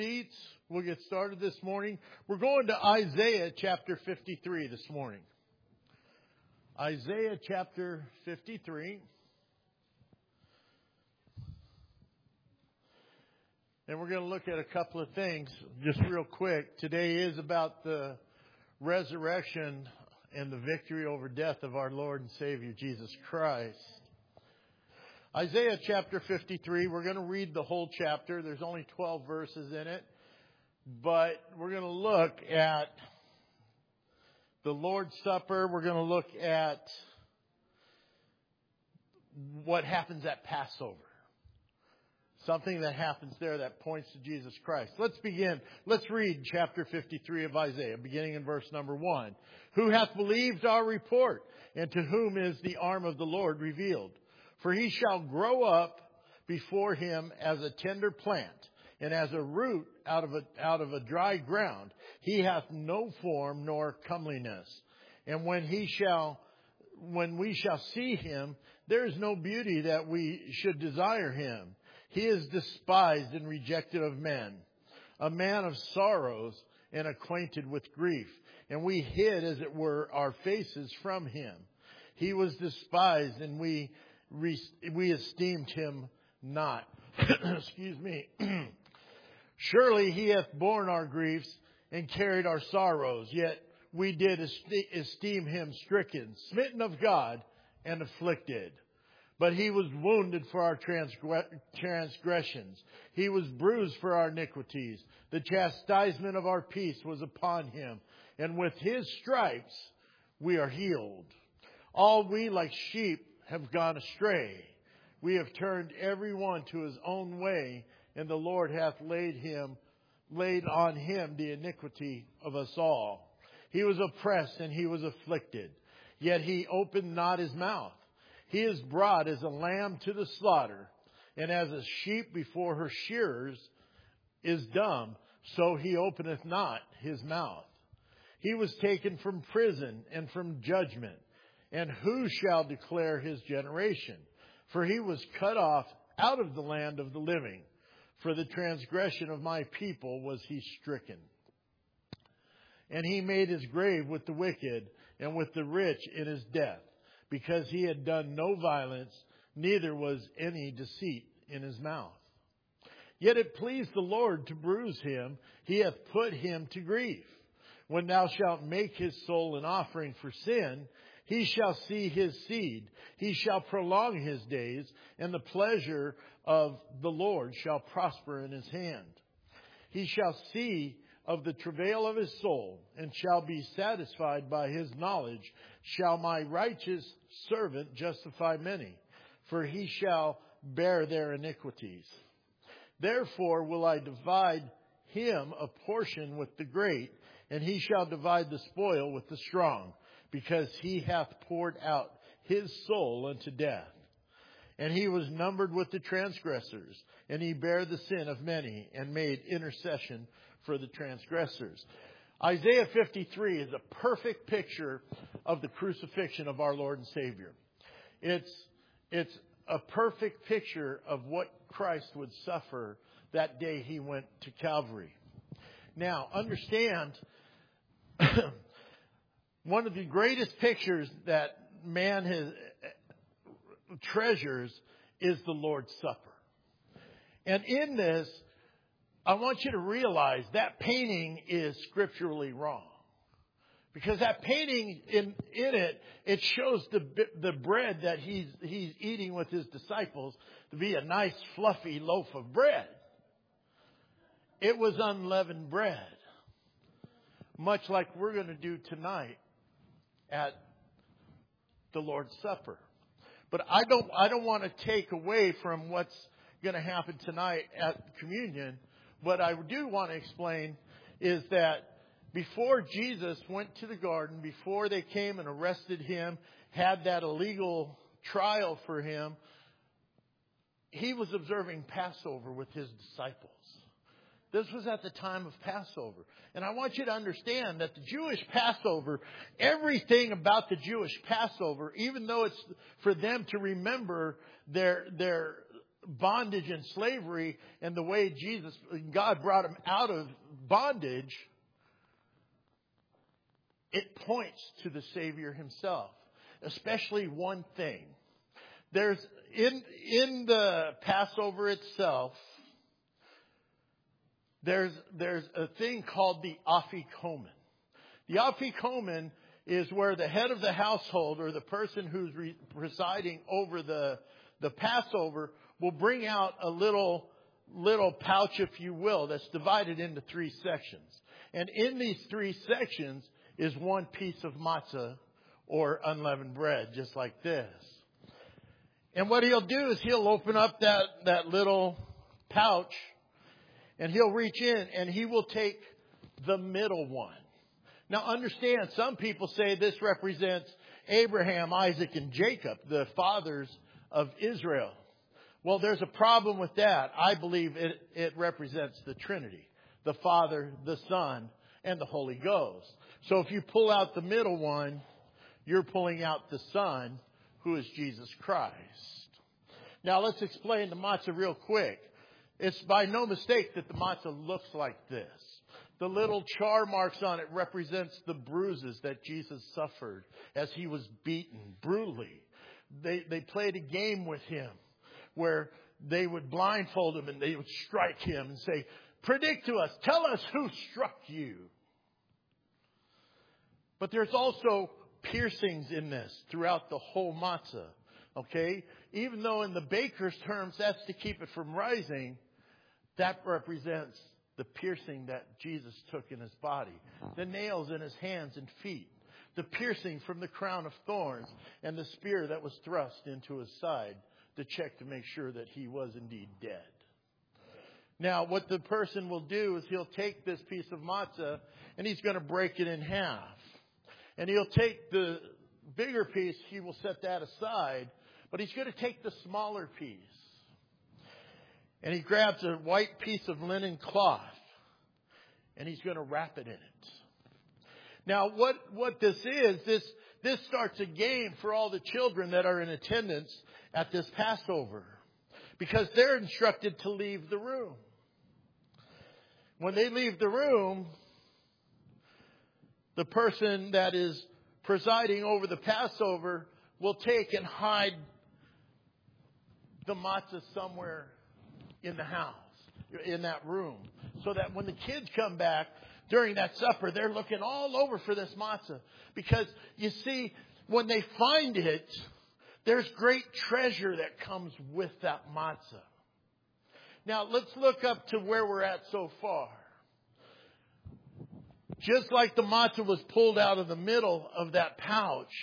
seats. We'll get started this morning. We're going to Isaiah chapter 53 this morning. Isaiah chapter 53. And we're going to look at a couple of things just real quick. Today is about the resurrection and the victory over death of our Lord and Savior Jesus Christ. Isaiah chapter 53, we're going to read the whole chapter. There's only 12 verses in it. But we're going to look at the Lord's Supper. We're going to look at what happens at Passover. Something that happens there that points to Jesus Christ. Let's begin. Let's read chapter 53 of Isaiah, beginning in verse number 1. Who hath believed our report, and to whom is the arm of the Lord revealed? For he shall grow up before him as a tender plant, and as a root out of a dry ground. He hath no form nor comeliness. And when we shall see him, there is no beauty that we should desire him. He is despised and rejected of men, a man of sorrows and acquainted with grief. And we hid, as it were, our faces from him. He was despised, and we esteemed him not. Excuse me. Surely he hath borne our griefs and carried our sorrows, yet we did esteem him stricken, smitten of God, and afflicted. But he was wounded for our transgressions. He was bruised for our iniquities. The chastisement of our peace was upon him, and with his stripes we are healed. All we like sheep have gone astray. We have turned every one to his own way, and the Lord hath laid on him the iniquity of us all. He was oppressed and he was afflicted, yet he opened not his mouth. He is brought as a lamb to the slaughter, and as a sheep before her shearers is dumb, so he openeth not his mouth. He was taken from prison and from judgment, and who shall declare his generation? For he was cut off out of the land of the living. For the transgression of my people was he stricken. And he made his grave with the wicked and with the rich in his death, because he had done no violence, neither was any deceit in his mouth. Yet it pleased the Lord to bruise him. He hath put him to grief. When thou shalt make his soul an offering for sin, he shall see his seed. He shall prolong his days, and the pleasure of the Lord shall prosper in his hand. He shall see of the travail of his soul, and shall be satisfied by his knowledge. Shall my righteous servant justify many? For he shall bear their iniquities. Therefore will I divide him a portion with the great, and he shall divide the spoil with the strong, because he hath poured out his soul unto death. And he was numbered with the transgressors, and he bare the sin of many, and made intercession for the transgressors. Isaiah 53 is a perfect picture of the crucifixion of our Lord and Savior. It's a perfect picture of what Christ would suffer that day he went to Calvary. Now, understand, one of the greatest pictures that man has treasures is the Lord's Supper. And in this, I want you to realize that painting is scripturally wrong. Because that painting, in it shows the bread that he's eating with his disciples to be a nice fluffy loaf of bread. It was unleavened bread. Much like we're going to do tonight at the Lord's Supper. But I don't want to take away from what's going to happen tonight at communion. What I do want to explain is that before Jesus went to the garden, before they came and arrested him, had that illegal trial for him, he was observing Passover with his disciples. This was at the time of Passover. And I want you to understand that the Jewish Passover, everything about the Jewish Passover, even though it's for them to remember their bondage and slavery and the way God brought him out of bondage, it points to the Savior himself. Especially one thing. There's in the Passover itself, there's a thing called the Afikomen. The Afikomen is where the head of the household, or the person who's presiding over the Passover, will bring out a little pouch, if you will, that's divided into 3 sections. And in these 3 sections is one piece of matzah, or unleavened bread, just like this. And what he'll do is he'll open up that little pouch, and he'll reach in and he will take the middle one. Now understand, some people say this represents Abraham, Isaac, and Jacob, the fathers of Israel. Well, there's a problem with that. I believe it represents the Trinity, the Father, the Son, and the Holy Ghost. So if you pull out the middle one, you're pulling out the Son, who is Jesus Christ. Now let's explain the matzah real quick. It's by no mistake that the matzah looks like this. The little char marks on it represents the bruises that Jesus suffered as he was beaten brutally. They played a game with him where they would blindfold him and they would strike him and say, "Predict to us, tell us who struck you." But there's also piercings in this throughout the whole matzah. Okay? Even though in the baker's terms that's to keep it from rising, that represents the piercing that Jesus took in his body. The nails in his hands and feet. The piercing from the crown of thorns and the spear that was thrust into his side to check to make sure that he was indeed dead. Now, what the person will do is he'll take this piece of matzah and he's going to break it in half. And he'll take the bigger piece, he will set that aside, but he's going to take the smaller piece. And he grabs a white piece of linen cloth and he's going to wrap it in it. Now, what this is, this starts a game for all the children that are in attendance at this Passover, because they're instructed to leave the room. When they leave the room, the person that is presiding over the Passover will take and hide the matzah somewhere in the house, in that room, so that when the kids come back during that supper, they're looking all over for this matzah. Because, you see, when they find it, there's great treasure that comes with that matzah. Now, let's look up to where we're at so far. Just like the matzah was pulled out of the middle of that pouch,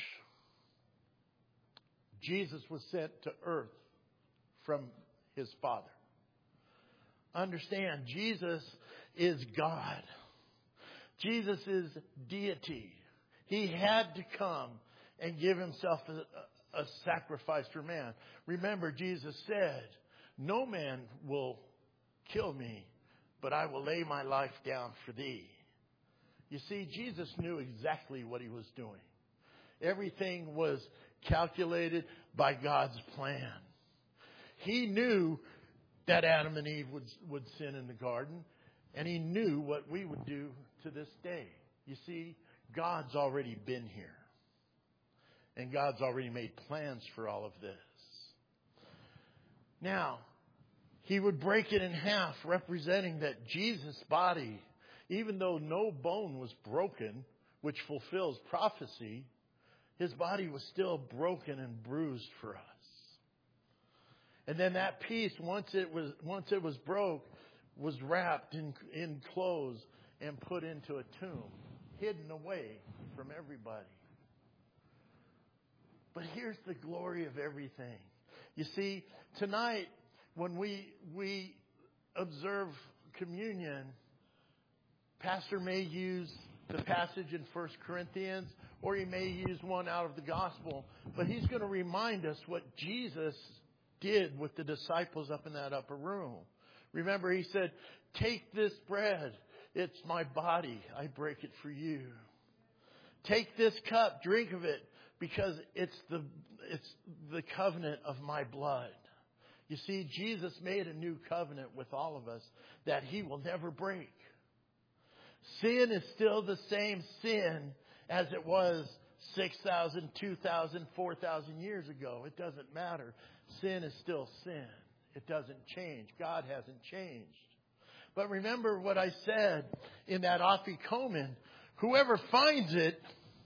Jesus was sent to earth from his Father. Understand, Jesus is God. Jesus is deity. He had to come and give himself a sacrifice for man. Remember, Jesus said, "No man will kill me, but I will lay my life down for thee." You see, Jesus knew exactly what he was doing. Everything was calculated by God's plan. He knew that Adam and Eve would sin in the garden, and he knew what we would do to this day. You see, God's already been here, and God's already made plans for all of this. Now, he would break it in half, representing that Jesus' body, even though no bone was broken, which fulfills prophecy, his body was still broken and bruised for us. And then that piece, once it was broke, was wrapped in clothes and put into a tomb, hidden away from everybody. But here's the glory of everything. You see, tonight when we observe communion, Pastor may use the passage in 1 Corinthians, or he may use one out of the gospel, but he's going to remind us what Jesus did with the disciples up in that upper room. Remember, he said, "Take this bread. It's my body. I break it for you. Take this cup. Drink of it, because it's the covenant of my blood." You see, Jesus made a new covenant with all of us that He will never break. Sin is still the same sin as it was 6,000, 2,000, 4,000 years ago. It doesn't matter. Sin is still sin. It doesn't change. God hasn't changed. But remember what I said in that Afikomen. Whoever finds it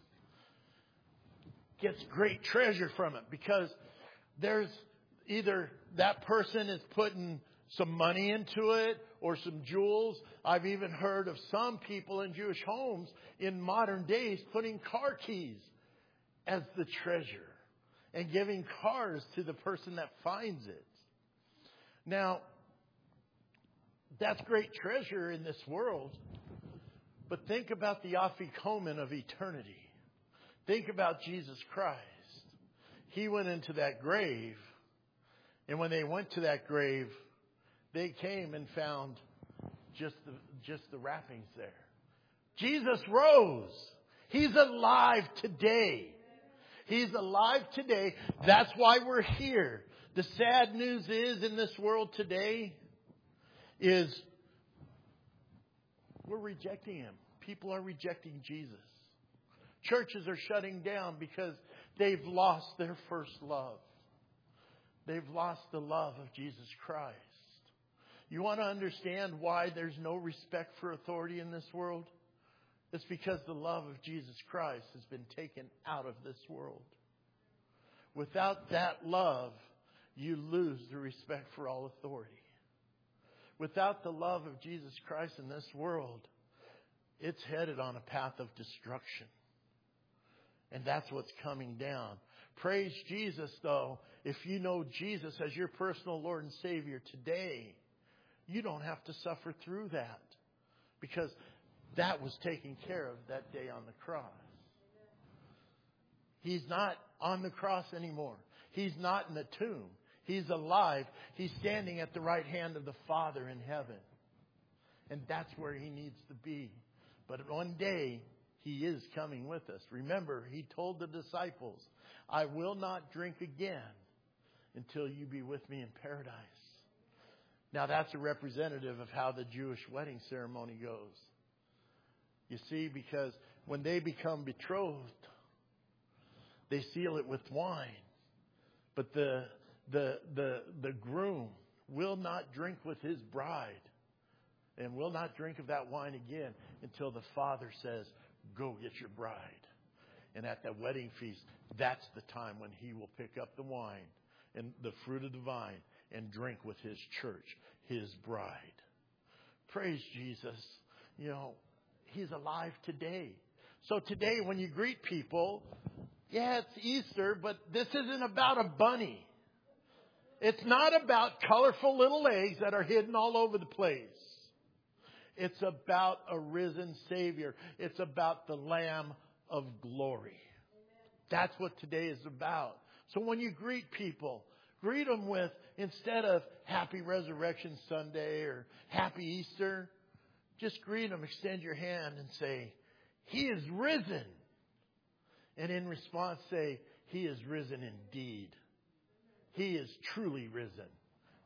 gets great treasure from it, because there's either that person is putting some money into it or some jewels. I've even heard of some people in Jewish homes in modern days putting car keys as the treasure and giving cars to the person that finds it. Now, that's great treasure in this world, but think about the Afikomen of eternity. Think about Jesus Christ. He went into that grave, and when they went to that grave, they came and found just the wrappings there. Jesus rose. He's alive today. He's alive today. That's why we're here. The sad news is, in this world today, is we're rejecting Him. People are rejecting Jesus. Churches are shutting down because they've lost their first love. They've lost the love of Jesus Christ. You want to understand why there's no respect for authority in this world? It's because the love of Jesus Christ has been taken out of this world. Without that love, you lose the respect for all authority. Without the love of Jesus Christ in this world, it's headed on a path of destruction. And that's what's coming down. Praise Jesus, though. If you know Jesus as your personal Lord and Savior today, you don't have to suffer through that, because that was taken care of that day on the cross. He's not on the cross anymore. He's not in the tomb. He's alive. He's standing at the right hand of the Father in heaven. And that's where He needs to be. But one day, He is coming with us. Remember, He told the disciples, I will not drink again until you be with me in paradise. Now, that's a representative of how the Jewish wedding ceremony goes. You see, because when they become betrothed, they seal it with wine. But the groom will not drink with his bride and will not drink of that wine again until the father says, go get your bride. And at that wedding feast, that's the time when he will pick up the wine and the fruit of the vine and drink with his church, his bride. Praise Jesus. You know, He's alive today. So today when you greet people, yeah, it's Easter, but this isn't about a bunny. It's not about colorful little eggs that are hidden all over the place. It's about a risen Savior. It's about the Lamb of glory. That's what today is about. So when you greet people, greet them with, instead of Happy Resurrection Sunday or Happy Easter, just greet them, extend your hand and say, He is risen. And in response say, He is risen indeed. He is truly risen.